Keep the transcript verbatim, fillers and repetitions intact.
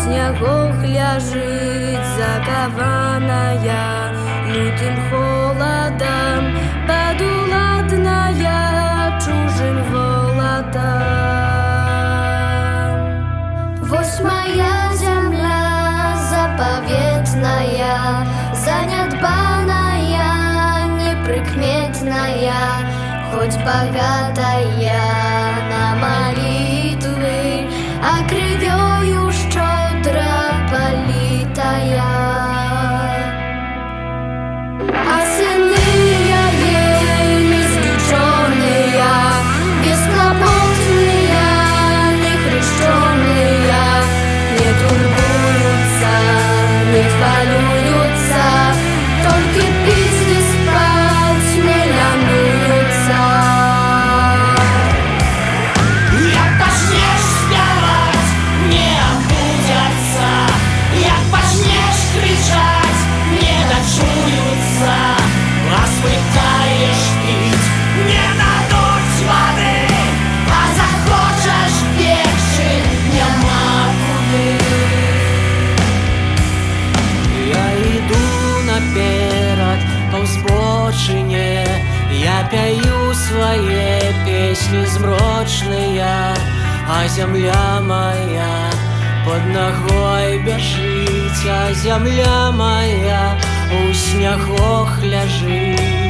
снягах ляжыць закаваная лютым холадам, падуладная чужым воладам. Вось моя земля заповедная, занядбаная, неприкметная, хоть богатая на молитвы, а кровью щедро политая. А сыны ей неисключенные, бесхлопотные, нехрещенные, не турбуются, не хвалюются, только пить и спать не ленуются. Jak zaczniesz śpiewać, nie obudzятся, jak zaczniesz krzyczeć, nie dочуются, a spytajesz pić, nie dадут wody, a захочешь бегче, нема куды. Я иду наперед по взбочине, я пяю свои песни змрочные, а земля моя под ногой бежит, а земля моя у снягах ляжит.